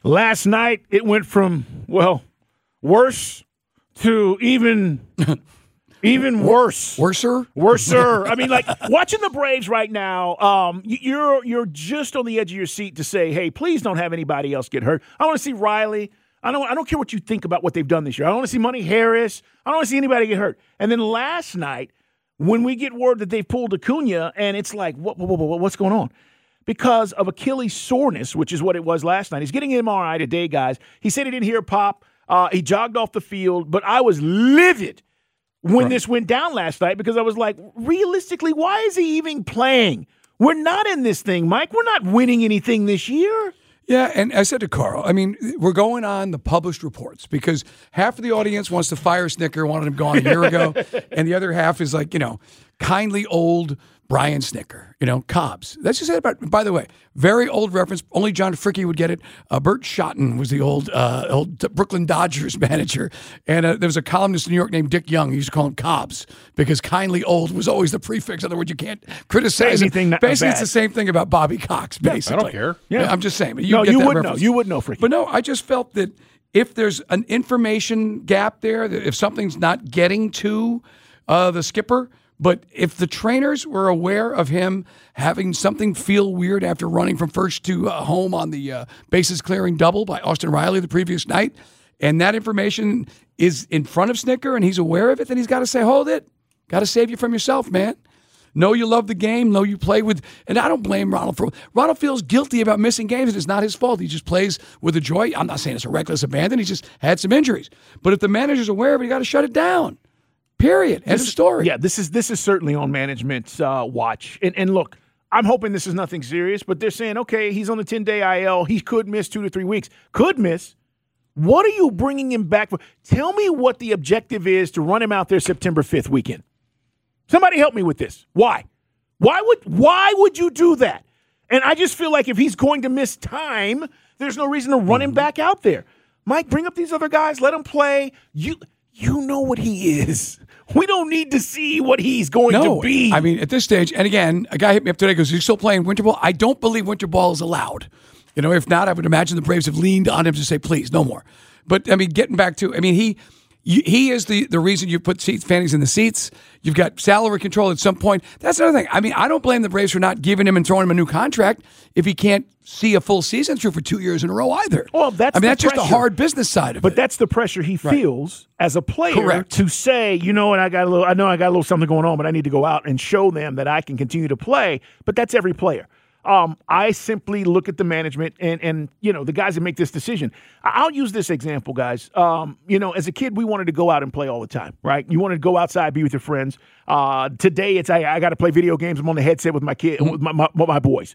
Last night, it went from, worse to even worse. Worser? I mean, like, watching the Braves right now, you're just on the edge of your seat to say, hey, please don't have anybody else get hurt. I want to see Riley. I don't care what you think about what they've done this year. I don't want to see Money Harris. I don't want to see anybody get hurt. And then last night, when we get word that they've pulled Acuna, and it's like, what's going on? Because of Achilles soreness, which is what it was last night. He's getting an MRI today, guys. He said he didn't hear a pop. He jogged off the field, but I was livid when this went down last night because I was like, realistically, why is he even playing? We're not in this thing, Mike. We're not winning anything this year. Yeah, and I said to Carl, I mean, we're going on the published reports because half of the audience wants to fire Snitker, wanted him gone a year ago, and the other half is like, kindly old Brian Snitker, Cobbs. That's just it. By the way, very old reference. Only John Fricke would get it. Bert Schotten was the old Brooklyn Dodgers manager. And there was a columnist in New York named Dick Young. He used to call him Cobbs because kindly old was always the prefix. In other words, you can't criticize anything. Basically, it's the same thing about Bobby Cox, basically. I don't care. Yeah. I'm just saying. You would know. You would know, Fricke. But no, I just felt that if there's an information gap there, that if something's not getting to the skipper, but if the trainers were aware of him having something feel weird after running from first to home on the bases clearing double by Austin Riley the previous night, and that information is in front of Snitker and he's aware of it, then he's got to say, hold it. Got to save you from yourself, man. Know you love the game. Know you play with, and I don't blame Ronald for. Ronald feels guilty about missing games, and it's not his fault. He just plays with a joy. I'm not saying it's a reckless abandon. He just had some injuries. But if the manager's aware of it, you got to shut it down. Period. End of story. Yeah, this is certainly on management's watch. And look, I'm hoping this is nothing serious, but they're saying, okay, he's on the 10-day IL. He could miss 2 to 3 weeks. Could miss. What are you bringing him back for? Tell me what the objective is to run him out there September 5th weekend. Somebody help me with this. Why? Why would you do that? And I just feel like if he's going to miss time, there's no reason to run him back out there. Mike, bring up these other guys. Let him play. You know what he is. We don't need to see what he's going to be. I mean, at this stage, and again, a guy hit me up today and goes, "Are you still playing winter ball?" I don't believe winter ball is allowed. If not, I would imagine the Braves have leaned on him to say, please, no more. But, I mean, getting back to, he is the reason you put fannies in the seats. You've got salary control at some point. That's another thing. I mean, I don't blame the Braves for not giving him and throwing him a new contract if he can't see a full season through for 2 years in a row either. Well, that's just the hard business side of it. But that's the pressure he feels as a player to say, I got a little something going on, but I need to go out and show them that I can continue to play. But that's every player. I simply look at the management and the guys that make this decision. I'll use this example, guys. As a kid, we wanted to go out and play all the time, right? You wanted to go outside, be with your friends. Today, it's I got to play video games. I'm on the headset with my kid, with my boys.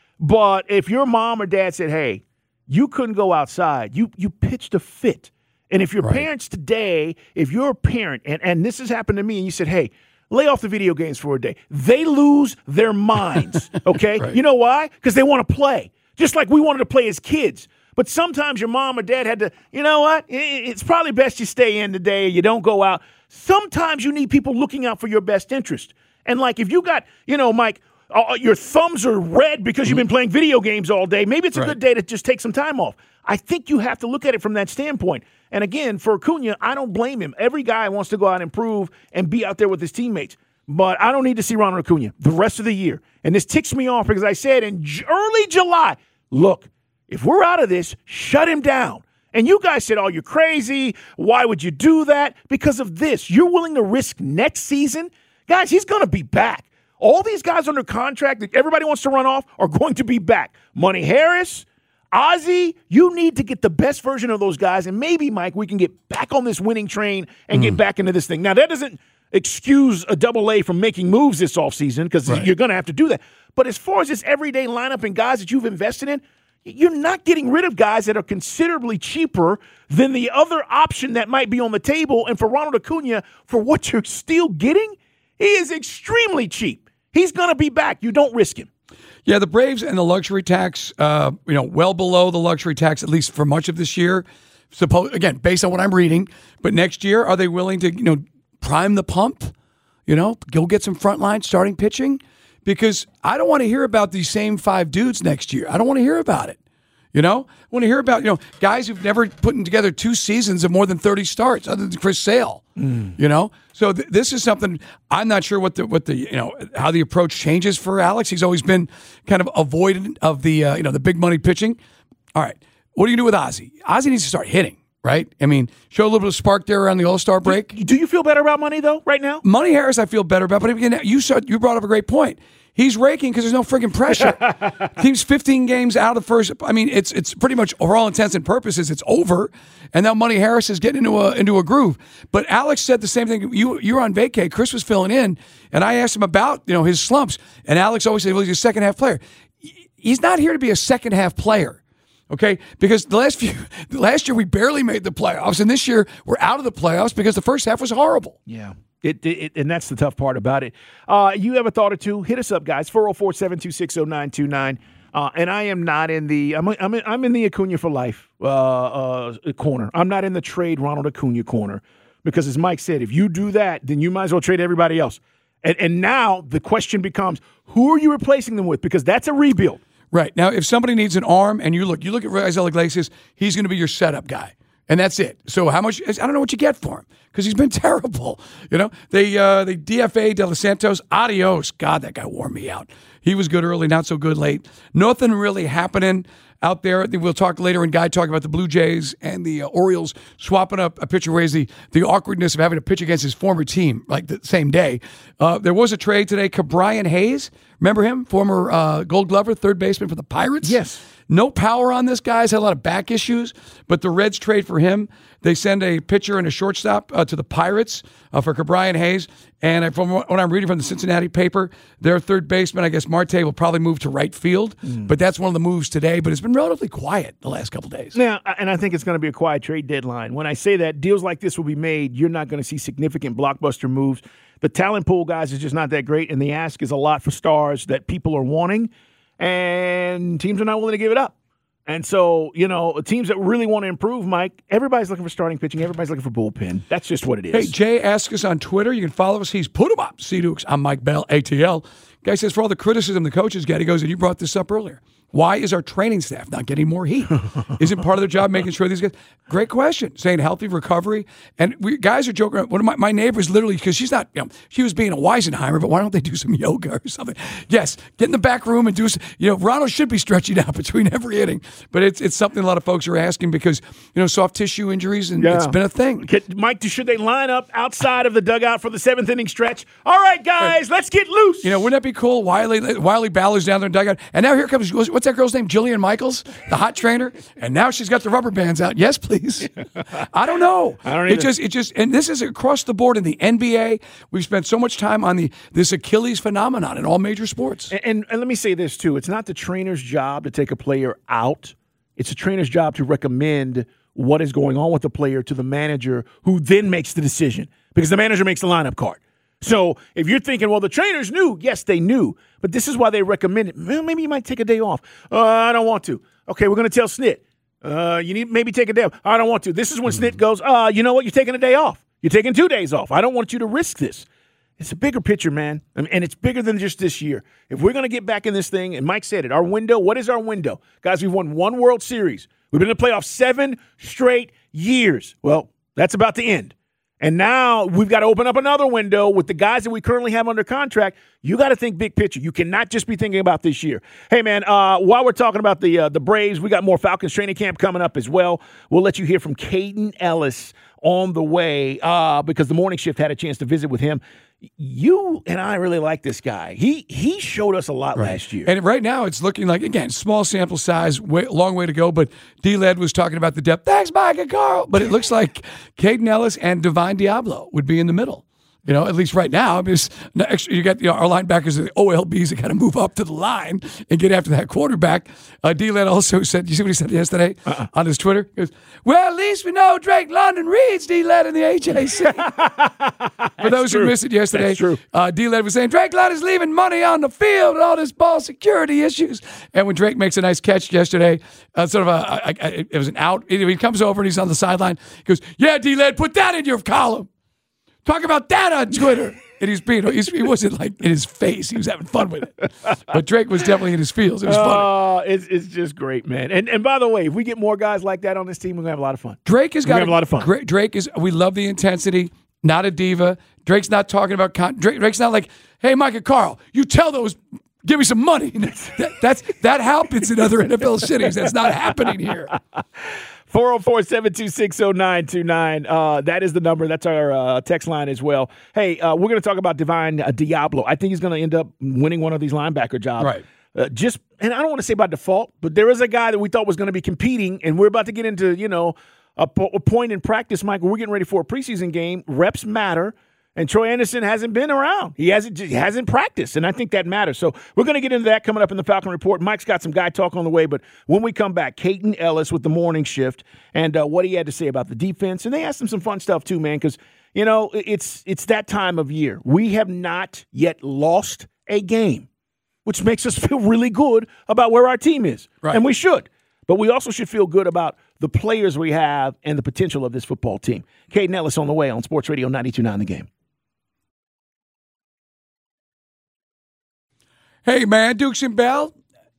But if your mom or dad said, hey, you couldn't go outside, you pitched a fit. And if your parents today, if you're a parent, and this has happened to me, and you said, hey, lay off the video games for a day, they lose their minds, okay? Right. You know why? Because they want to play, just like we wanted to play as kids. But sometimes your mom or dad had to, you know what? It's probably best you stay in today. You don't go out. Sometimes you need people looking out for your best interest. And like if you got, Mike, your thumbs are red because you've been playing video games all day, maybe it's a good day to just take some time off. I think you have to look at it from that standpoint. And again, for Acuna, I don't blame him. Every guy wants to go out and improve and be out there with his teammates. But I don't need to see Ronald Acuna the rest of the year. And this ticks me off because I said in early July, look, if we're out of this, shut him down. And you guys said, oh, you're crazy. Why would you do that? Because of this. You're willing to risk next season? Guys, he's going to be back. All these guys under contract that everybody wants to run off are going to be back. Money Harris, Ozzie, you need to get the best version of those guys. And maybe, Mike, we can get back on this winning train and get back into this thing. Now, that doesn't excuse a Double-A from making moves this offseason because you're going to have to do that. But as far as this everyday lineup and guys that you've invested in, you're not getting rid of guys that are considerably cheaper than the other option that might be on the table. And for Ronald Acuna, for what you're still getting, he is extremely cheap. He's going to be back. You don't risk him. Yeah, the Braves and the luxury tax, well below the luxury tax, at least for much of this year. Again, based on what I'm reading. But next year, are they willing to, prime the pump? Go get some frontline starting pitching? Because I don't want to hear about these same 5 dudes next year. I don't want to hear about it. I want to hear about, guys who've never put together 2 seasons of more than 30 starts, other than Chris Sale. So this is something I'm not sure what the how the approach changes for Alex. He's always been kind of avoidant of the the big money pitching. All right, what do you do with Ozzie? Ozzie needs to start hitting, right? I mean, show a little bit of spark there around the All-Star break. Do you feel better about Money though right now? Money Harris, I feel better about, but again, you brought up a great point. He's raking because there's no friggin' pressure. Team's 15 games out of the first. I mean, it's pretty much, for all intents and purposes, it's over. And now Money Harris is getting into a groove. But Alex said the same thing. You were on vacay. Chris was filling in, and I asked him about his slumps. And Alex always said, well, he's a second half player. He's not here to be a second half player. Okay, because last year we barely made the playoffs, and this year we're out of the playoffs because the first half was horrible. Yeah. And that's the tough part about it. You have a thought or two? Hit us up, guys. 404-726-0929. And I am not in the I'm in the Acuna for life corner. I'm not in the trade Ronald Acuna corner because, as Mike said, if you do that, then you might as well trade everybody else. And now the question becomes, who are you replacing them with? Because that's a rebuild. Right. Now, if somebody needs an arm, and you look at Raisel Iglesias, he's going to be your setup guy. And that's it. So how much? I don't know what you get for him because he's been terrible. They DFA De Los Santos. Adios. God, that guy wore me out. He was good early, not so good late. Nothing really happening out there. We'll talk later in Guy talk about the Blue Jays and the Orioles swapping up a pitcher, raise the awkwardness of having to pitch against his former team like the same day. There was a trade today. Ke'Bryan Hayes, remember him? Former Gold Glover, third baseman for the Pirates. Yes. No power on this guy. He's had a lot of back issues, but the Reds trade for him. They send a pitcher and a shortstop to the Pirates for Ke'Bryan Hayes. And from what I'm reading from the Cincinnati paper, their third baseman, I guess Marte, will probably move to right field. But that's one of the moves today. But it's been relatively quiet the last couple of days. Yeah, and I think it's going to be a quiet trade deadline. When I say that, deals like this will be made. You're not going to see significant blockbuster moves. The talent pool, guys, is just not that great, and the ask is a lot for stars that people are wanting, and teams are not willing to give it up. And so, teams that really want to improve, Mike, everybody's looking for starting pitching. Everybody's looking for bullpen. That's just what it is. Hey, Jay asked us on Twitter. You can follow us. He's put him up. C-Dukes. I'm Mike Bell, ATL. Guy says, for all the criticism the coaches get, he goes, and you brought this up earlier. Why is our training staff not getting more heat? Isn't part of their job making sure these guys? Great question. Saying healthy recovery. And guys are joking around. One of my neighbors literally, because she's not, she was being a Weisenheimer, but why don't they do some yoga or something? Yes, get in the back room and do, Ronald should be stretching out between every inning. But it's something a lot of folks are asking because, soft tissue injuries, and it's been a thing. Mike, should they line up outside of the dugout for the 7th inning stretch? All right, guys, let's get loose. Wouldn't that be cool? Wiley Ballard's down there in the dugout. And now here comes, what's that girl's name? Jillian Michaels, the hot trainer, and now she's got the rubber bands out. Yes, please. I don't know. I don't either. It just, and this is across the board in the NBA. We've spent so much time on this Achilles phenomenon in all major sports. And let me say this too: it's not the trainer's job to take a player out. It's the trainer's job to recommend what is going on with the player to the manager, who then makes the decision because the manager makes the lineup card. So if you're thinking, well, the trainers knew, yes, they knew, but this is why they recommend it. Well, maybe you might take a day off. I don't want to. Okay, we're going to tell Snit. You need maybe take a day off. I don't want to. This is when Snit goes, you know what? You're taking a day off. You're taking 2 days off. I don't want you to risk this. It's a bigger picture, man, and it's bigger than just this year. If we're going to get back in this thing, and Mike said it, our window, what is our window? Guys, we've won 1 World Series. We've been in the playoffs 7 straight years. Well, that's about to end. And now we've got to open up another window with the guys that we currently have under contract. You got to think big picture. You cannot just be thinking about this year. Hey, man, while we're talking about the Braves, we got more Falcons training camp coming up as well. We'll let you hear from Caden Ellis on the way because the morning shift had a chance to visit with him. You and I really like this guy. He showed us a lot last year. And right now it's looking like, again, small sample size, long way to go, but D-Led was talking about the depth. Thanks, Mike and Carl. But it looks like Caden Ellis and Divine Diablo would be in the middle. At least right now, because you got our linebackers, the OLBs, that got to move up to the line and get after that quarterback. D-Led also said, you see what he said yesterday on his Twitter? He goes, well, at least we know Drake London reads D-Led in the AJC. For those who missed it yesterday, D-Led was saying, Drake London's leaving money on the field and all this ball security issues. And when Drake makes a nice catch yesterday, it was an out. He comes over and he's on the sideline. He goes, yeah, D-Led, put that in your column. Talk about that on Twitter. And he wasn't like in his face. He was having fun with it. But Drake was definitely in his feels. It was funny. It's just great, man. And by the way, if we get more guys like that on this team, we're gonna have a lot of fun. Drake has got have a lot of fun. Drake is. We love the intensity. Not a diva. Drake's not talking about. Drake's not like, hey, Mike and Carl, you tell those. Give me some money. That happens in other NFL cities. That's not happening here. 404-726-0929. That is the number. That's our text line as well. Hey, we're going to talk about Divine Diablo. I think he's going to end up winning one of these linebacker jobs. Right. And I don't want to say by default, but there is a guy that we thought was going to be competing, and we're about to get into, a point in practice, Mike, where we're getting ready for a preseason game. Reps matter. And Troy Anderson hasn't been around. He hasn't practiced, and I think that matters. So we're going to get into that coming up in the Falcon Report. Mike's got some guy talk on the way, but when we come back, Kaden Elliss with the morning shift and what he had to say about the defense. And they asked him some fun stuff too, man, because, it's that time of year. We have not yet lost a game, which makes us feel really good about where our team is. Right. And we should. But we also should feel good about the players we have and the potential of this football team. Kaden Elliss on the way on Sports Radio 92.9 The Game. Hey, man, Dukes and Bell,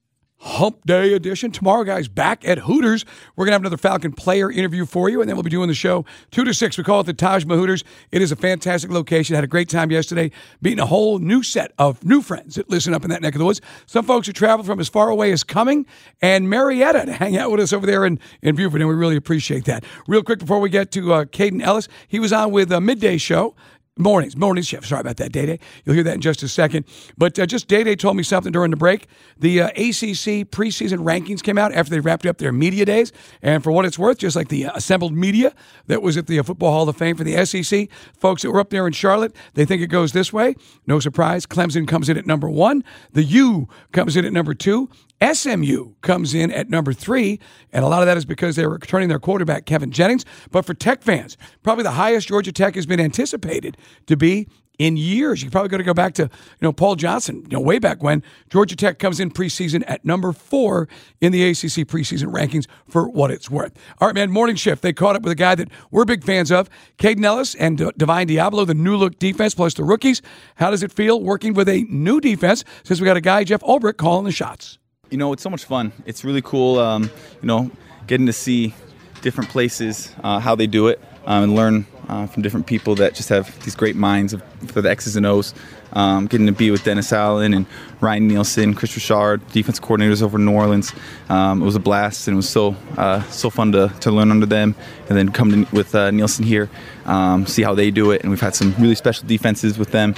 Hump Day edition. Tomorrow, guys, back at Hooters. We're going to have another Falcon player interview for you, and then we'll be doing the show 2 to 6. We call it the Taj Mahal Hooters. It is a fantastic location. Had a great time yesterday, meeting a whole new set of new friends that listen up in that neck of the woods. Some folks who traveled from as far away as Cumming and Marietta to hang out with us over there in Beaufort, and we really appreciate that. Real quick before we get to Kaden Elliss, he was on with a midday show. Morning shift. Sorry about that, Day-Day. You'll hear that in just a second. But just Day-Day told me something during the break. The ACC preseason rankings came out after they wrapped up their media days. And for what it's worth, just like the assembled media that was at the Football Hall of Fame for the SEC, folks that were up there in Charlotte, they think it goes this way. No surprise, Clemson comes in at number 1. The U comes in at number 2. SMU comes in at number 3, and a lot of that is because they were returning their quarterback, Kevin Jennings. But for Tech fans, probably the highest Georgia Tech has been anticipated to be in years. You're probably going to go back to Paul Johnson, way back when. Georgia Tech comes in preseason at number 4 in the ACC preseason rankings for what it's worth. All right, man, morning shift. They caught up with a guy that we're big fans of, Kaden Elliss and Divine Diablo, the new look defense plus the rookies. How does it feel working with a new defense since we got a guy, Jeff Ulbrich, calling the shots? It's so much fun. It's really cool, getting to see different places, how they do it, and learn from different people that just have these great minds for the X's and O's. Getting to be with Dennis Allen and Ryan Nielsen, Chris Richard, defense coordinators over in New Orleans. It was a blast, and it was so fun to learn under them, and then come with Nielsen here, see how they do it. And we've had some really special defenses with them.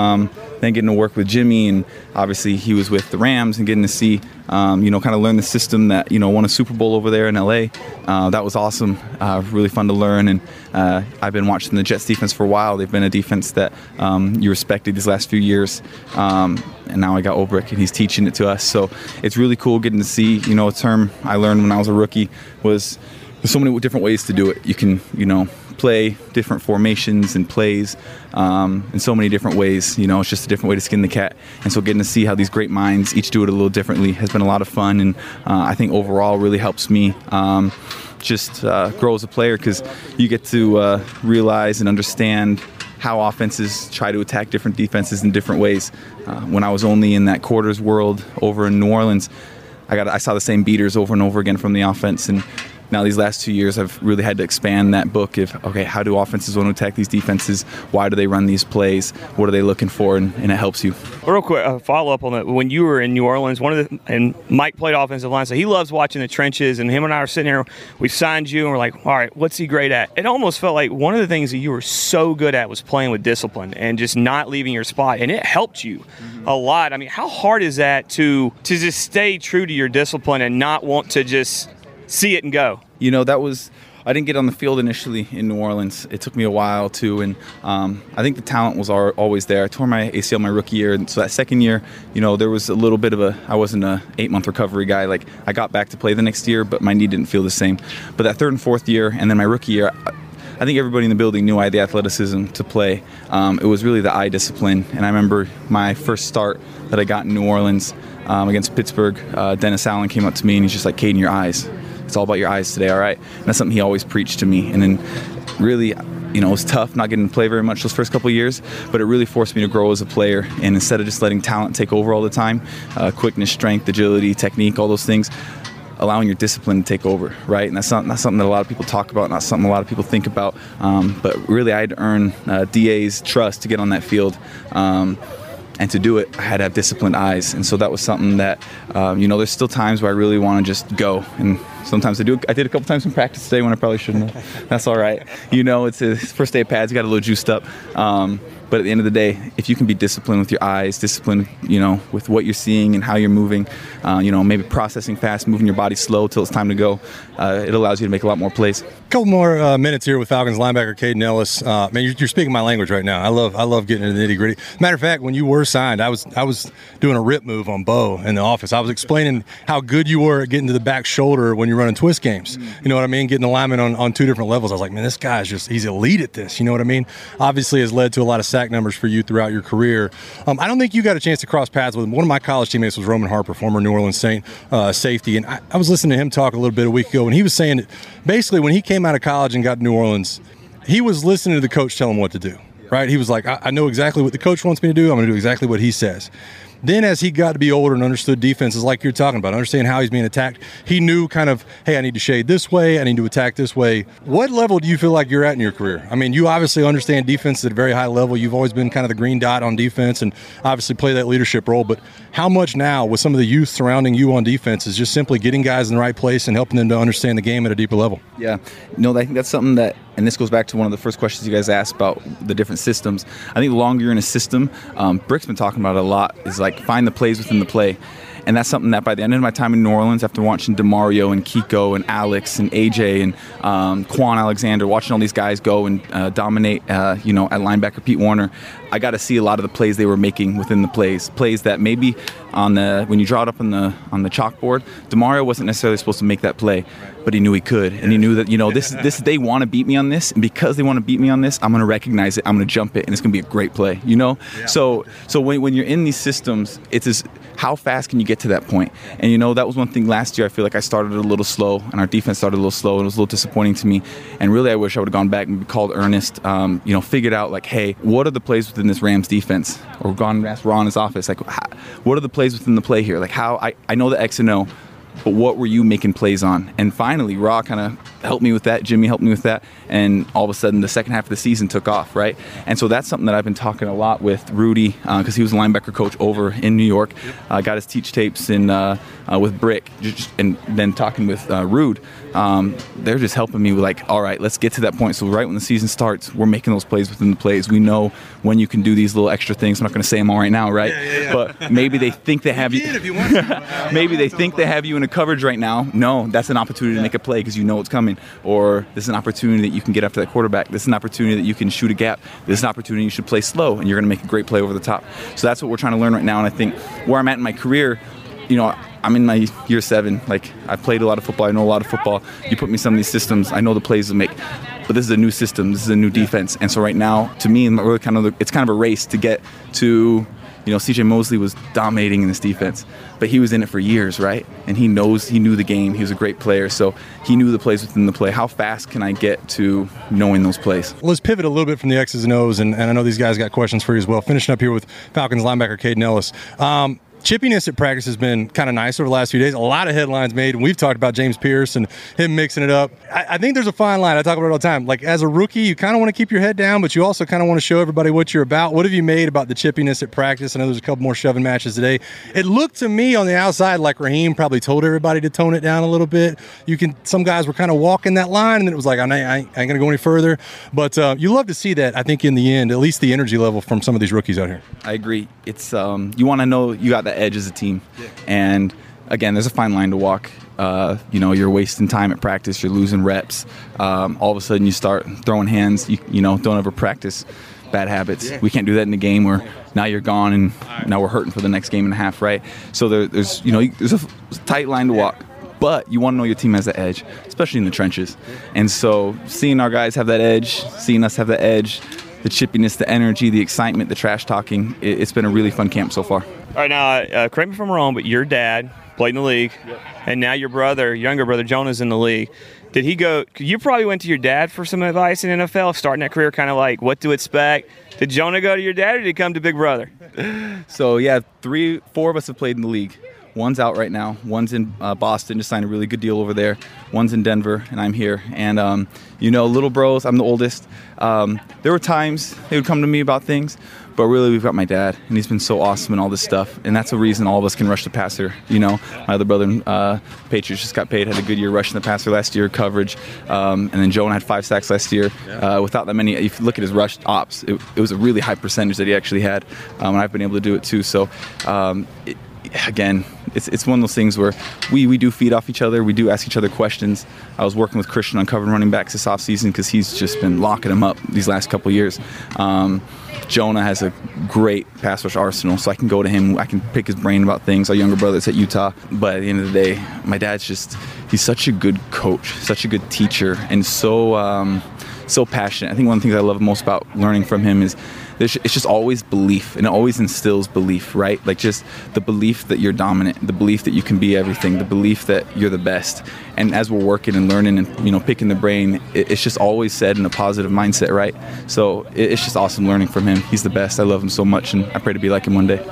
Then getting to work with Jimmy, and obviously he was with the Rams, and getting to see, kind of learn the system that, won a Super Bowl over there in LA. That was awesome, really fun to learn. And I've been watching the Jets defense for a while. They've been a defense that you respected these last few years. And now I got Ulbrich, and he's teaching it to us. So it's really cool getting to see, a term I learned when I was a rookie was there's so many different ways to do it. You can, play different formations and plays in so many different ways. It's just a different way to skin the cat. And so getting to see how these great minds each do it a little differently has been a lot of fun. And I think overall really helps me just grow as a player, because you get to realize and understand how offenses try to attack different defenses in different ways. When I was only in that quarters world over in New Orleans, I saw the same beaters over and over again from the offense. And now these last 2 years, I've really had to expand that book of, okay, how do offenses want to attack these defenses? Why do they run these plays? What are they looking for? And it helps you. Real quick, follow up on that. When you were in New Orleans, and Mike played offensive line, so he loves watching the trenches, and him and I are sitting here, we signed you, and we're like, all right, what's he great at? It almost felt like one of the things that you were so good at was playing with discipline and just not leaving your spot, and it helped you a lot. I mean, how hard is that to just stay true to your discipline and not want to just see it and go? I didn't get on the field initially in New Orleans. It took me a while too, and I think the talent was always there. I tore my ACL my rookie year, and so that second year, there was a little bit of I wasn't a 8-month recovery guy. Like, I got back to play the next year, but my knee didn't feel the same. But that third and fourth year, and then my rookie year, I think everybody in the building knew I had the athleticism to play. It was really the eye discipline, and I remember my first start that I got in New Orleans against Pittsburgh. Dennis Allen came up to me, and he's just like, Kaden, your eyes. It's all about your eyes today, all right? And that's something he always preached to me. And then really, it was tough not getting to play very much those first couple of years, but it really forced me to grow as a player. And instead of just letting talent take over all the time, quickness, strength, agility, technique, all those things, allowing your discipline to take over, right? And that's not something that a lot of people talk about, not something a lot of people think about. But really, I had to earn DA's trust to get on that field. And to do it, I had to have disciplined eyes. And so that was something that, there's still times where I really want to just go. And sometimes I do. I did a couple times in practice today when I probably shouldn't have. That's all right. It's the first day of pads. You got a little juiced up. But at the end of the day, if you can be disciplined with your eyes, disciplined, with what you're seeing and how you're moving, maybe processing fast, moving your body slow till it's time to go, it allows you to make a lot more plays. A couple more minutes here with Falcons linebacker Caden Ellis. Man, you're speaking my language right now. I love getting into the nitty gritty. Matter of fact, when you were signed, I was doing a rip move on Bo in the office. I was explaining how good you were at getting to the back shoulder when you're running twist games. You know what I mean? Getting alignment on two different levels. I was like, man, this guy's he's elite at this. You know what I mean? Obviously has led to a lot of sack numbers for you throughout your career. I don't think you got a chance to cross paths with him. One of my college teammates was Roman Harper, former New Orleans Saint safety, and I was listening to him talk a little bit a week ago, and he was saying that basically when he came out of college and got to New Orleans, he was listening to the coach tell him what to do, right? He was like, I know exactly what the coach wants me to do. I'm going to do exactly what he says. Then as he got to be older and understood defenses like you're talking about, understand how he's being attacked, he knew kind of, hey, I need to shade this way, I need to attack this way. What level do you feel like you're at in your career? I mean, you obviously understand defense at a very high level. You've always been kind of the green dot on defense and obviously play that leadership role. But how much now with some of the youth surrounding you on defense is just simply getting guys in the right place and helping them to understand the game at a deeper level? Yeah. I think that's something that, and this goes back to one of the first questions you guys asked about the different systems. I think the longer you're in a system, Brick's been talking about it a lot, is like find the plays within the play. And that's something that by the end of my time in New Orleans, after watching DeMario and Kiko and Alex and AJ and Quan Alexander, watching all these guys go and dominate, at linebacker Pete Warner, I got to see a lot of the plays they were making within the plays that maybe when you draw it up on the chalkboard, DeMario wasn't necessarily supposed to make that play, but he knew he could, and he knew that this they want to beat me on this, and because they want to beat me on this, I'm going to recognize it, I'm going to jump it, and it's going to be a great play. Yeah. So when you're in these systems, it's how fast can you get to that point? And that was one thing last year. I feel like I started a little slow, and our defense started a little slow, and it was a little disappointing to me. And really, I wish I would have gone back and called Ernest, figured out like, hey, what are the plays within this Rams defense? Or gone and asked Ron in his office, like, what are the plays within the play here? Like, how I know the X and O, but what were you making plays on? And finally, Raw kind of helped me with that. Jimmy helped me with that. And all of a sudden, the second half of the season took off, right? And so that's something that I've been talking a lot with Rudy, because he was a linebacker coach over in New York. Got his teach tapes with Brick, and then talking with Rude. They're just helping me with like, all right, let's get to that point. So right when the season starts, we're making those plays within the plays. We know when you can do these little extra things. I'm not going to say them all right now, right? Yeah. But maybe they think they have you. If you want to. Maybe they think they have you in a coverage right now. No, that's an opportunity to make a play because you know it's coming. Or this is an opportunity that you can get after that quarterback. This is an opportunity that you can shoot a gap. This is an opportunity you should play slow, and you're going to make a great play over the top. So that's what we're trying to learn right now. And I think where I'm at in my career, I'm in my year 7. Like, I've played a lot of football. I know a lot of football. You put me in some of these systems, I know the plays to make. But this is a new system. This is a new defense. And so right now, to me, it's kind of a race to get to, C.J. Mosley was dominating in this defense. But he was in it for years, right? And he knew the game. He was a great player. So he knew the plays within the play. How fast can I get to knowing those plays? Well, let's pivot a little bit from the X's and O's. And I know these guys got questions for you as well. Finishing up here with Falcons linebacker Caden Ellis. Chippiness at practice has been kind of nice over the last few days. A lot of headlines made, and we've talked about James Pierce and him mixing it up. I think there's a fine line. I talk about it all the time. Like, as a rookie, you kind of want to keep your head down, but you also kind of want to show everybody what you're about. What have you made about the chippiness at practice? I know there's a couple more shoving matches today. It looked to me on the outside like Raheem probably told everybody to tone it down a little bit. Some guys were kind of walking that line, and then it was like, I ain't going to go any further. But you love to see that, I think, in the end, at least the energy level from some of these rookies out here. I agree. It's you want to know you got the edge as a team. Yeah. And again, there's a fine line to walk. You're wasting time at practice. You're losing reps. All of a sudden, you start throwing hands. You don't ever practice bad habits. Yeah. We can't do that in the game where now you're gone and now we're hurting for the next game and a half, right? So there's a tight line to walk. But you want to know your team has the edge, especially in the trenches. And so seeing our guys have that edge, seeing us have the edge, the chippiness, the energy, the excitement, the trash talking, it's been a really fun camp so far. All right, now, correct me if I'm wrong, but your dad played in the league, and now your younger brother Jonah's in the league. Did he go? You probably went to your dad for some advice in NFL, starting that career, kind of like what to expect. Did Jonah go to your dad, or did he come to Big Brother? So yeah, 4 of us have played in the league. One's out right now. One's in Boston, just signed a really good deal over there. One's in Denver, and I'm here. And, little bros, I'm the oldest. There were times they would come to me about things, but really we've got my dad, and he's been so awesome in all this stuff. And that's the reason all of us can rush the passer. My other brother, Patriots, just got paid, had a good year rushing the passer last year, coverage. And then Jonah had 5 sacks last year. Without that many, if you look at his rush ops, it was a really high percentage that he actually had. And I've been able to do it too. So, again, it's one of those things where we do feed off each other. We do ask each other questions. I was working with Christian on covering running backs this offseason because he's just been locking them up these last couple of years. Jonah has a great pass rush arsenal, so I can go to him. I can pick his brain about things. Our younger brother's at Utah. But at the end of the day, my dad's he's such a good coach, such a good teacher, and so passionate. I think one of the things I love most about learning from him is it's just always belief, and it always instills belief, right? Like just the belief that you're dominant, the belief that you can be everything, the belief that you're the best. And as we're working and learning and picking the brain, it's just always said in a positive mindset, right? So it's just awesome learning from him. He's the best. I love him so much, and I pray to be like him one day.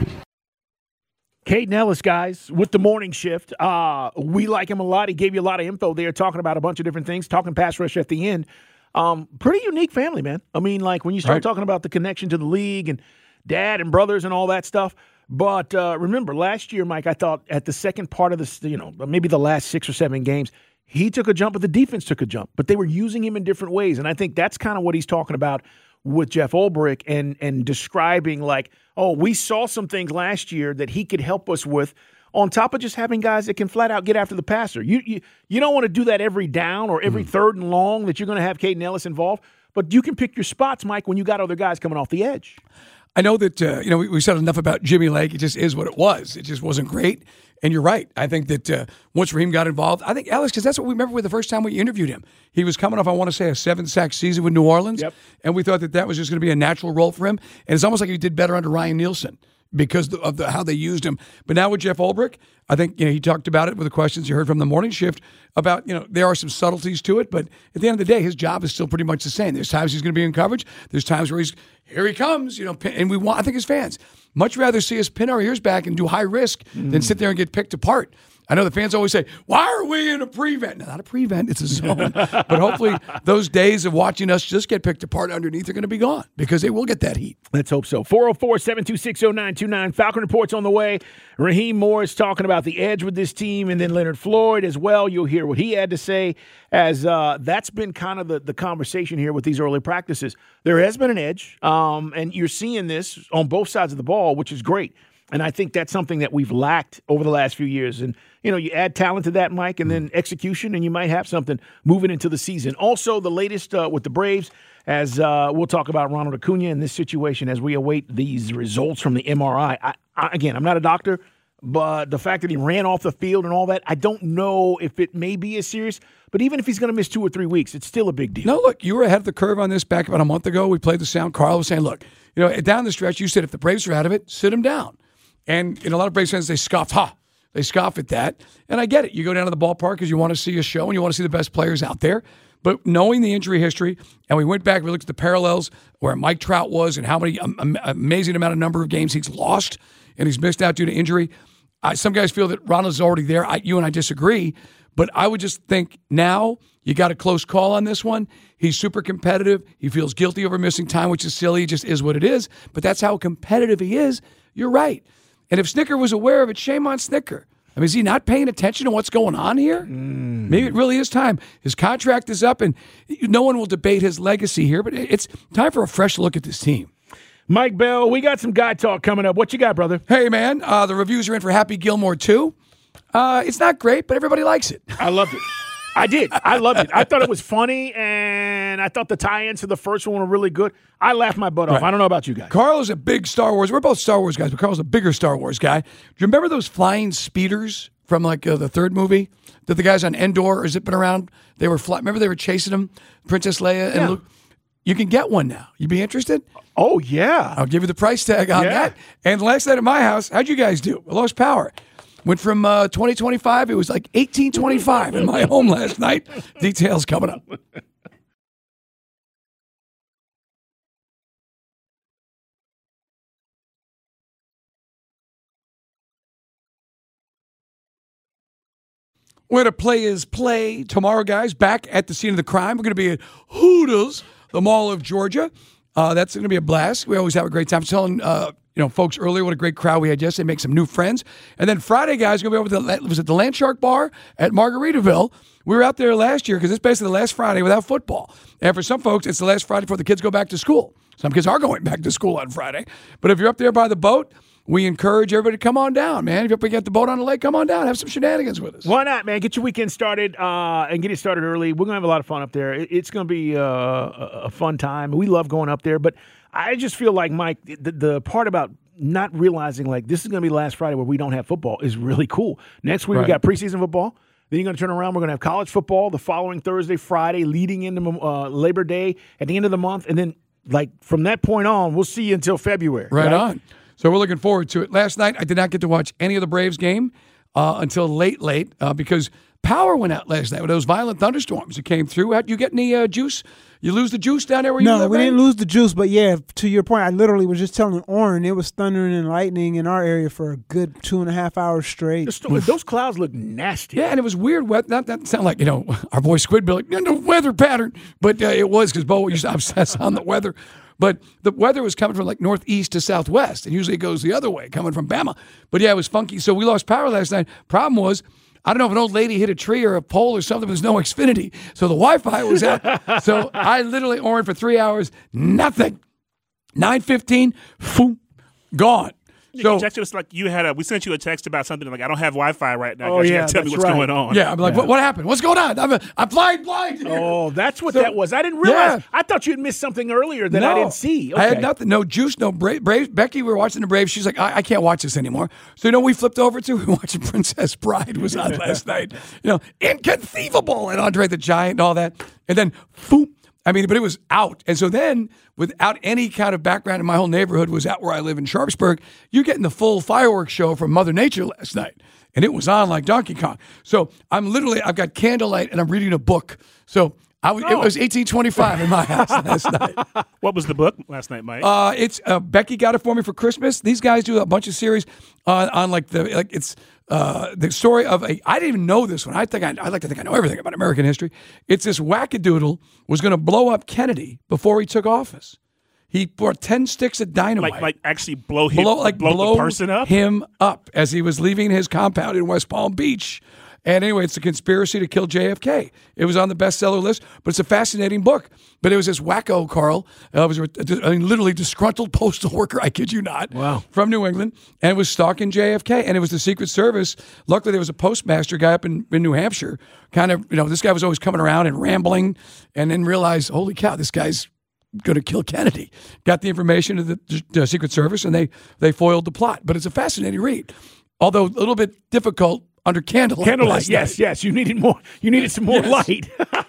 Kaden Elliss, guys, with the morning shift. We like him a lot. He gave you a lot of info there, talking about a bunch of different things, talking pass rush at the end. Pretty unique family, man. I mean, like when you start talking about the connection to the league and dad and brothers and all that stuff. But remember, last year, Mike, I thought at the second part of this, maybe the last 6 or 7 games, he took a jump, but the defense took a jump. But they were using him in different ways. And I think that's kind of what he's talking about with Jeff Ulbrich and describing like, we saw some things last year that he could help us with, on top of just having guys that can flat out get after the passer. You don't want to do that every down or every third and long that you're going to have Kaden Elliss involved, but you can pick your spots, Mike, when you got other guys coming off the edge. I know that, we said enough about Jimmy Lake. It just is what it was. It just wasn't great. And you're right. I think that once Raheem got involved, I think Elliss, because that's what we remember with the first time we interviewed him. He was coming off, I want to say, a 7-sack season with New Orleans. Yep. And we thought that was just going to be a natural role for him. And it's almost like he did better under Ryan Nielsen, because of how they used him. But now with Jeff Ulbrich, I think he talked about it with the questions you heard from the morning shift about, there are some subtleties to it, but at the end of the day, his job is still pretty much the same. There's times he's going to be in coverage. There's times where here he comes, and we want, I think as fans, much rather see us pin our ears back and do high risk than sit there and get picked apart. I know the fans always say, why are we in a prevent? No, not a prevent, it's a zone. But hopefully those days of watching us just get picked apart underneath are going to be gone, because they will get that heat. Let's hope so. 404-726-0929. Falcon Report's on the way. Raheem Morris talking about the edge with this team, and then Leonard Floyd as well. You'll hear what he had to say, as that's been kind of the conversation here with these early practices. There has been an edge, and you're seeing this on both sides of the ball, which is great. And I think that's something that we've lacked over the last few years. And, you add talent to that, Mike, and then execution, and you might have something moving into the season. Also, the latest with the Braves, as we'll talk about Ronald Acuna in this situation as we await these results from the MRI. Again, I'm not a doctor, but the fact that he ran off the field and all that, I don't know if it may be as serious. But even if he's going to miss 2 or 3 weeks, it's still a big deal. No, look, you were ahead of the curve on this back about a month ago. We played the sound. Carl was saying, look, down the stretch, you said if the Braves are out of it, sit them down. And a lot of Braves fans, they scoff at that. And I get it. You go down to the ballpark because you want to see a show and you want to see the best players out there. But knowing the injury history, and we went back, we looked at the parallels where Mike Trout was and how many amazing number of games he's lost and he's missed out due to injury. Some guys feel that Ronald's already there. You and I disagree. But I would just think now you got a close call on this one. He's super competitive. He feels guilty over missing time, which is silly. It just is what it is. But that's how competitive he is. You're right. And if Snicker was aware of it, shame on Snicker. I mean, is he not paying attention to what's going on here? Maybe it really is time. His contract is up, and no one will debate his legacy here, but it's time for a fresh look at this team. Mike Bell, we got some guy talk coming up. What you got, brother? Hey, man, the reviews are in for Happy Gilmore 2. It's not great, but everybody likes it. I loved it. I did. I loved it. I thought it was funny, and I thought the tie-ins to the first one were really good. I laughed my butt off. Right. I don't know about you guys. Carl is a big Star Wars. We're both Star Wars guys, but Carl's a bigger Star Wars guy. Do you remember those flying speeders from the third movie that the guys on Endor are zipping around? They were remember they were chasing them, Princess Leia and Luke? You can get one now. You be interested? Oh, yeah. I'll give you the price tag on that. And last night at my house, how'd you guys do? I lost power. Went from 2025, it was like 1825 in my home last night. Details coming up. Where to play is play tomorrow, guys. Back at the scene of the crime. We're going to be at Hooters, the Mall of Georgia. That's going to be a blast. We always have a great time. Telling folks earlier what a great crowd we had yesterday. Make some new friends. And then Friday, guys, going to be over was at the Land Shark Bar at Margaritaville. We were out there last year because it's basically the last Friday without football. And for some folks, it's the last Friday before the kids go back to school. Some kids are going back to school on Friday. But if you're up there by the boat, we encourage everybody to come on down, man. If you get the boat on the lake, come on down. Have some shenanigans with us. Why not, man? Get your weekend started and get it started early. We're going to have a lot of fun up there. It's going to be a fun time. We love going up there. But I just feel like, Mike, the part about not realizing, like, this is going to be the last Friday where we don't have football is really cool. Next week, we got preseason football. Then you're going to turn around. We're going to have college football the following Thursday, Friday, leading into Labor Day at the end of the month. And then, like, from that point on, we'll see you until February. Right on. So we're looking forward to it. Last night, I did not get to watch any of the Braves game until late because power went out last night with those violent thunderstorms that came through. Did you get any juice? You lose the juice down there where you live? No, we didn't lose the juice, but yeah, to your point, I literally was just telling Oren it was thundering and lightning in our area for a good 2.5 hours straight. Those clouds look nasty. Yeah, and it was weird. That sound like, our boy Squid Bill, like, the weather pattern. But it was because Bo used to obsess on the weather. But the weather was coming from like northeast to southwest, and usually it goes the other way, coming from Bama. But yeah, it was funky. So we lost power last night. Problem was, I don't know if an old lady hit a tree or a pole or something, but there's no Xfinity. So the Wi-Fi was out. So I literally oraned for 3 hours, nothing. 9:15, boom, gone. So, you texted us like we sent you a text about something like, I don't have Wi-Fi right now. You got to tell me what's going on. Yeah, I'm like, what happened? What's going on? I'm blind here. Oh, that's what that was. I didn't realize. Yeah. I thought you had missed something earlier that I didn't see. Okay. I had nothing. No juice, no Braves. Becky, we were watching the Braves. She's like, I can't watch this anymore. So, we flipped over to, we were watching Princess Bride was on last night. Inconceivable. And Andre the Giant and all that. And then, boom. But it was out. And so then, without any kind of background, in my whole neighborhood was out where I live in Sharpsburg, you're getting the full fireworks show from Mother Nature last night. And it was on like Donkey Kong. So I've got candlelight and I'm reading a book. So it was 1825 in my house last night. What was the book last night, Mike? It's Becky got it for me for Christmas. These guys do a bunch of series on the story of I didn't even know this one. I like to think I know everything about American history. It's this wackadoodle was going to blow up Kennedy before he took office. He brought 10 sticks of dynamite. Like actually blow the person up? Him up as he was leaving his compound in West Palm Beach. And anyway, it's a conspiracy to kill JFK. It was on the bestseller list, but it's a fascinating book. But it was this wacko, Carl. It was literally disgruntled postal worker, I kid you not, from New England, and it was stalking JFK. And it was the Secret Service. Luckily, there was a postmaster guy up in New Hampshire. Kind of, this guy was always coming around and rambling, and then realized, holy cow, this guy's going to kill Kennedy. Got the information to the Secret Service, and they foiled the plot. But it's a fascinating read, although a little bit difficult under candlelight. Candlelight, yes. You needed more. You needed some more light.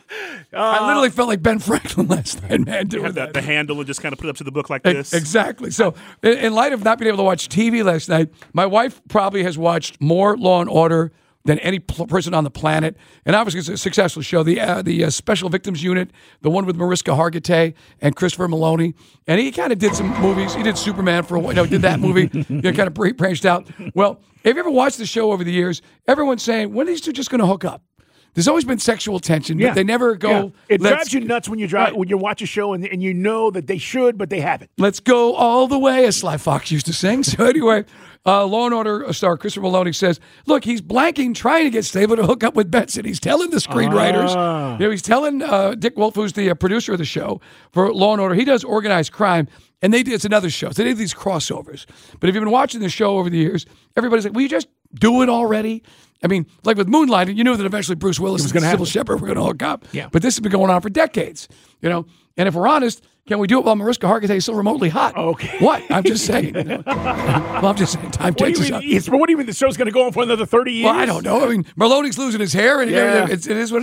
I literally felt like Ben Franklin last night, man. Doing the handle and just kind of put it up to the book like this. Exactly. So, in light of not being able to watch TV last night, my wife probably has watched more Law and Order than any person on the planet. And obviously, it's a successful show. The Special Victims Unit, the one with Mariska Hargitay and Christopher Maloney. And he kind of did some movies. He did Superman for a while. Did that movie. Kind of branched out. Well, if you ever watched the show over the years, everyone's saying, when are these two just going to hook up? There's always been sexual tension, but they never go. Yeah. It drives you nuts when you watch a show and you know that they should, but they haven't. Let's go all the way, as Sly Fox used to sing. So anyway, Law and Order star Christopher Maloney says, look, he's blanking trying to get Stable to hook up with Benson. He's telling the screenwriters, he's telling Dick Wolf, who's the producer of the show for Law and Order, he does organized crime. And it's another show. So they do these crossovers. But if you've been watching the show over the years, everybody's like, will you just do it already? I mean, like with Moonlight, you knew that eventually Bruce Willis and Sybil Shepherd were going to hook up. Yeah. But this has been going on for decades, And if we're honest, can we do it while Mariska Hargitay is still remotely hot? Okay. What? I'm just saying. Well, I'm just saying. Time takes us up. But what do you mean the show's going to go on for another 30 years? Well, I don't know. I mean, Maloney's losing his hair, and it is what it is.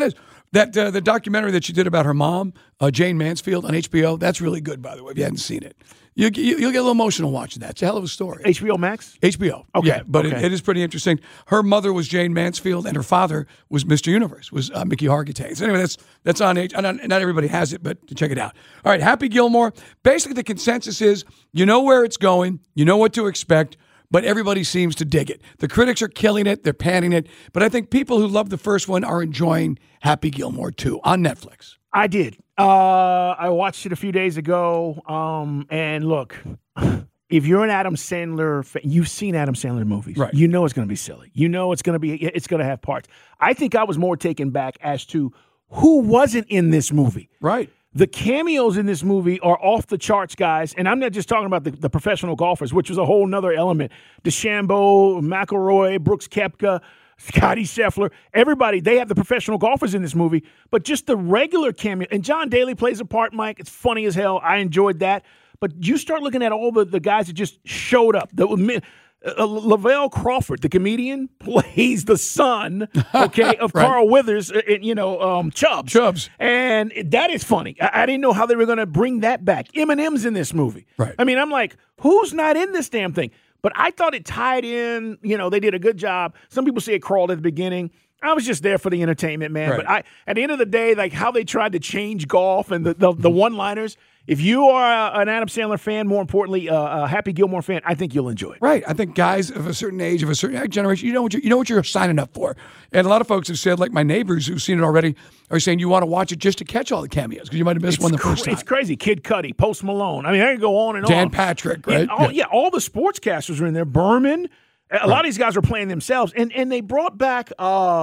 That the documentary that she did about her mom, Jane Mansfield, on HBO, that's really good, by the way, if you hadn't seen it. You'll get a little emotional watching that. It's a hell of a story. HBO Max? HBO. Okay. Yeah, but it is pretty interesting. Her mother was Jane Mansfield, and her father was Mr. Universe, was Mickey Hargitay. So anyway, that's on not everybody has it, but check it out. All right, Happy Gilmore. Basically, the consensus is you know where it's going, you know what to expect, but everybody seems to dig it. The critics are killing it, they're panning it, but I think people who love the first one are enjoying Happy Gilmore 2 on Netflix. I did. I watched it a few days ago. And look, if you're an Adam Sandler fan, you've seen Adam Sandler movies. Right. You know it's going to be silly. You know it's going to have parts. I think I was more taken back as to who wasn't in this movie. Right. The cameos in this movie are off the charts, guys. And I'm not just talking about the professional golfers, which was a whole nother element. DeChambeau, McIlroy, Brooks Koepka, Scotty Scheffler, everybody, they have the professional golfers in this movie, but just the regular cameo. And John Daly plays a part, Mike. It's funny as hell. I enjoyed that. But you start looking at all the guys that just showed up. Lavelle Crawford, the comedian, plays the son, of right. Carl Weathers, Chubbs. Chubbs. And that is funny. I didn't know how they were going to bring that back. Eminem's in this movie. Right. I mean, I'm like, who's not in this damn thing? But I thought it tied in. They did a good job. Some people say it crawled at the beginning. I was just there for the entertainment, man. Right. But at the end of the day, like how they tried to change golf and the one-liners, if you are an Adam Sandler fan, more importantly, a Happy Gilmore fan, I think you'll enjoy it. Right. I think guys of a certain age, of a certain generation, you know what you're signing up for. And a lot of folks have said, like my neighbors who've seen it already, are saying you want to watch it just to catch all the cameos because you might have missed one the first time. It's crazy. Kid Cudi, Post Malone. I mean, I could go on and Dan on. Patrick, right? All the sportscasters are in there. Berman. A lot of these guys are playing themselves. And they brought back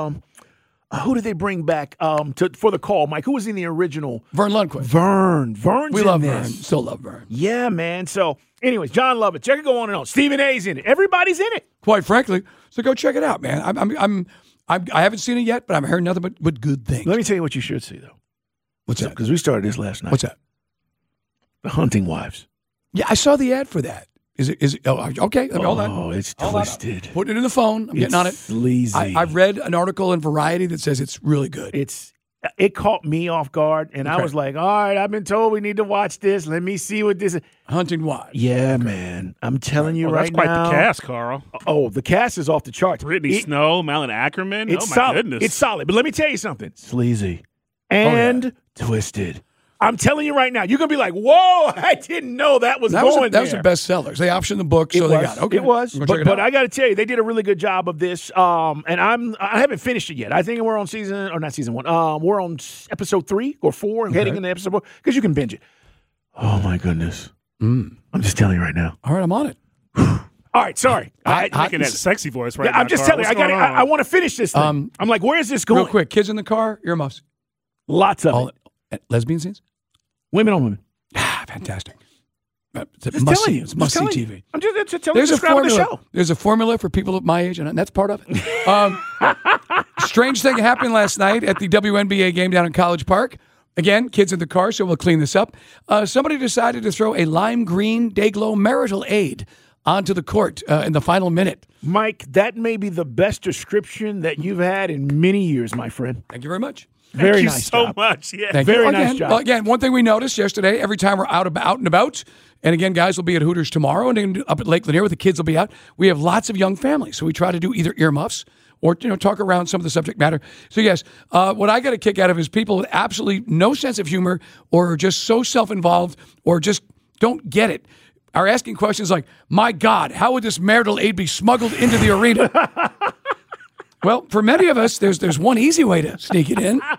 who did they bring back for the call, Mike? Who was in the original? Vern Lundquist. Vern's we in love this. Vern. Still love Vern. Yeah, man. So, anyways, John Lovitz. Check it go on and on. Stephen A's in it. Everybody's in it. Quite frankly. So go check it out, man. I haven't seen it yet, but I'm hearing nothing but good things. Let me tell you what you should see, though. What's that? Because we started this last night. What's that? The Hunting Wives. Yeah, I saw the ad for that. Is it? Oh, okay. Hold on. Oh, it's twisted. Putting it in the phone. I'm getting on it. Sleazy. I read an article in Variety that says it's really good. It caught me off guard, and I was like, all right, I've been told we need to watch this. Let me see what this is. Hunting Wives. Yeah, man. I'm telling you right now. That's quite the cast, Carl. Oh, the cast is off the charts. Brittany Snow, Malin Ackerman. It's oh, my solid. goodness. It's solid. But let me tell you something. Sleazy. And twisted. I'm telling you right now, you're going to be like, whoa, I didn't know that was going That was a bestseller. They optioned the book, so they got it. Okay. It was. But I got to tell you, they did a really good job of this. And I haven't finished it yet. I think we're on not season 1. We're on episode 3 or 4, heading into episode 4, because you can binge it. Oh, my goodness. I'm just telling you right now. All right, I'm on it. All right, sorry. Making that sexy voice right now. I'm just telling you, I want to finish this thing. I'm like, where is this going? Real quick, kids in the car, earmuffs. Lots of it. Lesbian scenes? Women on women. Fantastic. Just telling you. It's must-see TV. I'm just telling you the show. There's a formula for people of my age, and that's part of it. Strange thing happened last night at the WNBA game down in College Park. Again, kids in the car, so we'll clean this up. Somebody decided to throw a lime green Dayglow marital aid onto the court in the final minute. Mike, that may be the best description that you've had in many years, my friend. Thank you very much. Very nice so job. Much. Yeah. Thank Very you. nice job. Well, again, one thing we noticed yesterday, every time we're out and about, and again, guys will be at Hooters tomorrow and up at Lake Lanier where the kids will be out. We have lots of young families, so we try to do either earmuffs or talk around some of the subject matter. So yes, what I got a kick out of is people with absolutely no sense of humor or just so self-involved or just don't get it are asking questions like, "My God, how would this marital aid be smuggled into the arena?" Well, for many of us, there's one easy way to sneak it in.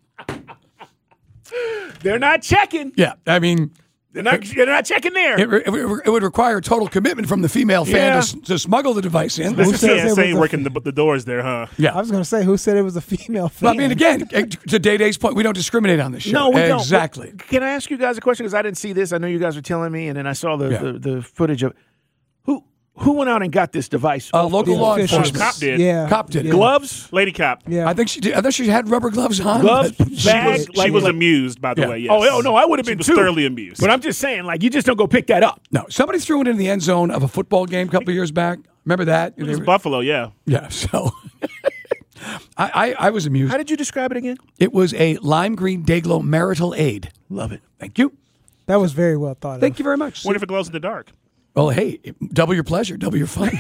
They're not checking. Yeah, I mean, they're not checking there. It would require total commitment from the female fan to smuggle the device in. This is PSA working the doors there, huh? Yeah. I was going to say, who said it was a female fan? Well, I mean, again, to Day-Day's point, we don't discriminate on this show. No, we don't. Exactly. Can I ask you guys a question? Because I didn't see this. I know you guys were telling me, and then I saw the footage of who went out and got this device? Local law enforcement. Cop did. Yeah. Cop did. Yeah. Gloves? Lady cop. Yeah. I think she did. I thought she had rubber gloves on. Gloves, but bag. She was amused, by the way. Yes. Oh, no, I would have been too. Thoroughly amused. But I'm just saying, like, you just don't go pick that up. No, somebody threw it in the end zone of a football game a couple of years back. Remember that? It was Buffalo, yeah. Yeah, so. I was amused. How did you describe it again? It was a lime green Dayglow marital aid. Love it. Thank you. That was very well thought of. Thank you very much. What if it glows in the dark? Well, hey, double your pleasure, double your fun.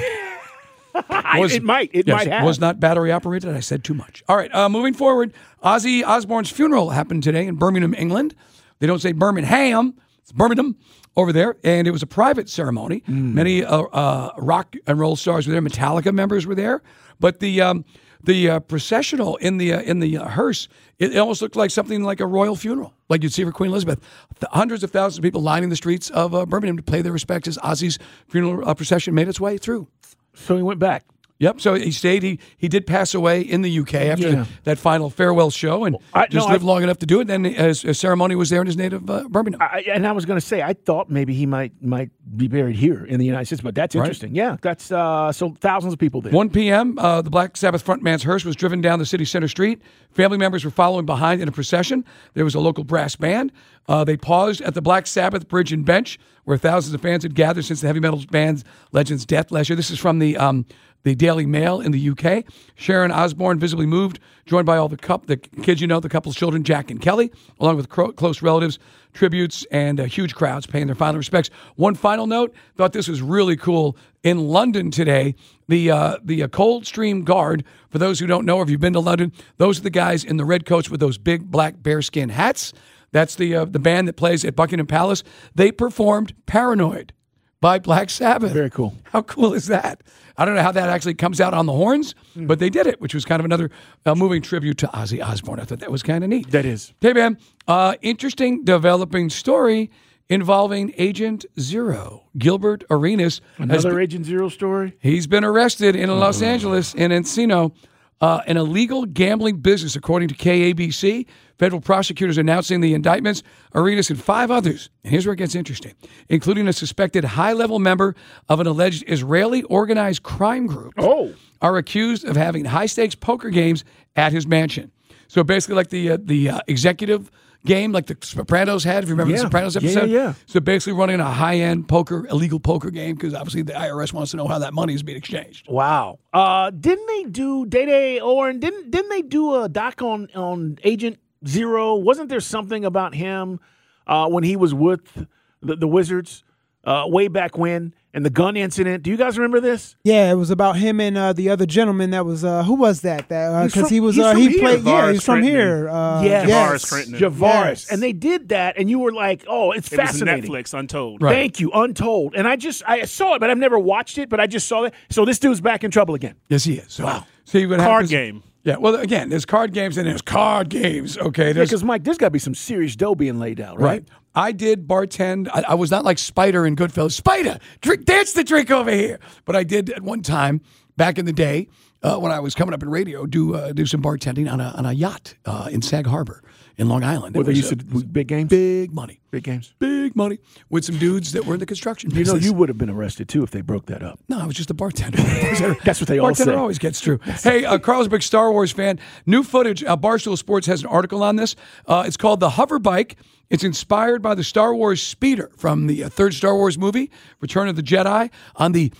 It might have. Was not battery operated. I said too much. All right, moving forward. Ozzy Osbourne's funeral happened today in Birmingham, England. They don't say Birmingham. It's Birmingham over there. And it was a private ceremony. Many rock and roll stars were there. Metallica members were there. But the processional in the hearse, it almost looked like something like a royal funeral, like you'd see for Queen Elizabeth. Hundreds of thousands of people lining the streets of Birmingham to pay their respects as Ozzy's funeral procession made its way through. So he went back. Yep. So he stayed. He did pass away in the UK after that final farewell show, and lived long enough to do it. Then his ceremony was there in his native Birmingham. And I was going to say, I thought maybe he might be buried here in the United States, but that's interesting. Right. Yeah, that's so thousands of people there. 1 p.m., the Black Sabbath frontman's hearse was driven down the city center street. Family members were following behind in a procession. There was a local brass band. They paused at the Black Sabbath Bridge and Bench, where thousands of fans had gathered since the heavy metal band's Legend's death last year. This is from the Daily Mail in the UK. Sharon Osbourne visibly moved, joined by all the kids, the couple's children, Jack and Kelly, along with close relatives, tributes, and huge crowds paying their final respects. One final note, thought this was really cool. In London today, the Coldstream Guard, for those who don't know or if you've been to London, those are the guys in the red coats with those big black bearskin hats. That's the band that plays at Buckingham Palace. They performed Paranoid by Black Sabbath. Very cool. How cool is that? I don't know how that actually comes out on the horns, but they did it, which was kind of another moving tribute to Ozzy Osbourne. I thought that was kind of neat. That is. Hey, man, interesting developing story involving Agent Zero. Gilbert Arenas. Another Agent Zero story? He's been arrested in Los Angeles, in Encino, an illegal gambling business, according to KABC. Federal prosecutors announcing the indictments. Arenas and 5 others, and here's where it gets interesting, including a suspected high-level member of an alleged Israeli organized crime group, are accused of having high-stakes poker games at his mansion. So basically like the executive game like the Sopranos had, if you remember the Sopranos episode. Yeah. So basically running a high-end illegal poker game because obviously the IRS wants to know how that money is being exchanged. Wow. Didn't they do, Day Oren, didn't they do a doc on Agent Zero? Wasn't there something about him when he was with the Wizards way back when, and the gun incident? Do you guys remember this? Yeah, it was about him and the other gentleman that was who was that? Because he was he played. Javaris He's from here. Javaris Crittenton. Javaris, and they did that, and you were like, "Oh, it's fascinating." It was Netflix Untold. Right. Thank you, Untold. And I saw it, but I've never watched it. But I just saw it. So this dude's back in trouble again. Yes, he is. So, wow. See what Card happens. game. Yeah, well, again, there's card games and there's card games, okay? Because, Mike, there's got to be some serious dough being laid out, right? I did bartend. I was not like Spider in Goodfellas. Spider, dance the drink over here. But I did at one time, back in the day, when I was coming up in radio, do some bartending on a yacht in Sag Harbor in Long Island. Where they used to do big games? Big money. Big games? Big money. With some dudes that were in the construction business. You know, you would have been arrested, too, if they broke that up. No, I was just a bartender. That's what they all say. Bartender always gets through. Hey, Carl's a big Star Wars fan. New footage, Barstool Sports has an article on this. It's called The Hover Bike. It's inspired by the Star Wars speeder from the third Star Wars movie, Return of the Jedi, on the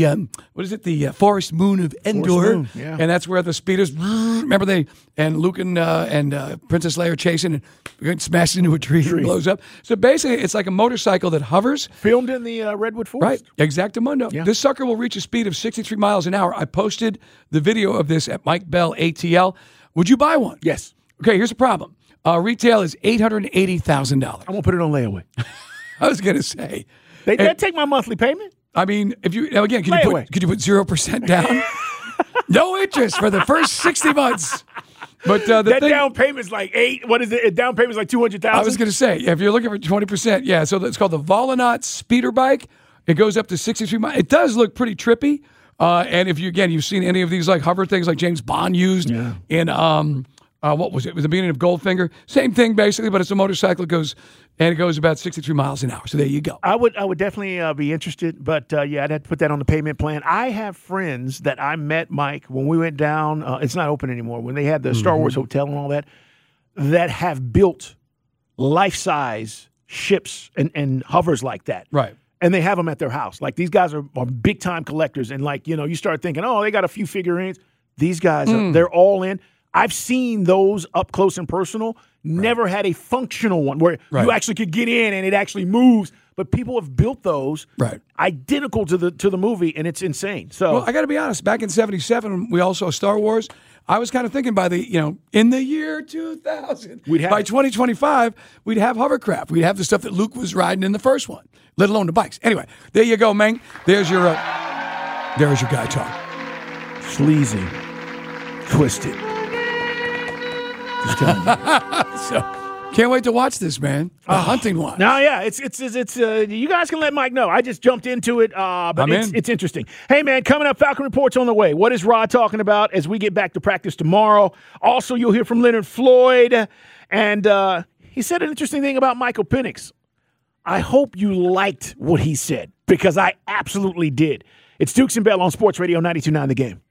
forest moon of Endor. Moon, yeah. And that's where the speeders, remember and Luke and Princess Leia are chasing and smashed into a tree and blows up. So basically, it's like a motorcycle that hovers. Filmed in the Redwood Forest. Right, exactamundo. Yeah. This sucker will reach a speed of 63 miles an hour. I posted the video of this at Mike Bell ATL. Would you buy one? Yes. Okay, here's the problem. Retail is $880,000. I'm going to put it on layaway. I was going to say. They take my monthly payment? I mean, if you now again, could you put 0% down? No interest for the first 60 months. But that down payment's like $8. What is it? Down payment's like $200,000. I was going to say, if you're looking for 20%, yeah. So it's called the Volanaut speeder bike. It goes up to 63 miles. It does look pretty trippy. And if you've seen any of these like hover things like James Bond used in what was it? It was the beginning of Goldfinger. Same thing basically, but it's a motorcycle. It goes about 63 miles an hour. So there you go. I would definitely be interested, but I'd have to put that on the payment plan. I have friends that I met, Mike, when we went down. It's not open anymore. When they had the Star Wars Hotel and all that have built life-size ships and hovers like that. Right. And they have them at their house. Like these guys are big-time collectors, and like you start thinking, oh, they got a few figurines. These guys, they're all in. I've seen those up close and personal. Never had a functional one where you actually could get in and it actually moves. But people have built those identical to the movie, and it's insane. So, well, I got to be honest. Back in '77, we all saw Star Wars. I was kind of thinking in the year 2000, by 2025, we'd have hovercraft. We'd have the stuff that Luke was riding in the first one, let alone the bikes. Anyway, there you go, man. There's your guy talk. Sleazy, twisted. Just telling you. So. Can't wait to watch this, man. The hunting one. No, yeah, it's you guys can let Mike know. I just jumped into it, but it's interesting. Hey, man, coming up, Falcon Report's on the way. What is Rod talking about as we get back to practice tomorrow? Also, you'll hear from Leonard Floyd, and he said an interesting thing about Michael Penix. I hope you liked what he said, because I absolutely did. It's Dukes and Bell on Sports Radio 92.9 The Game.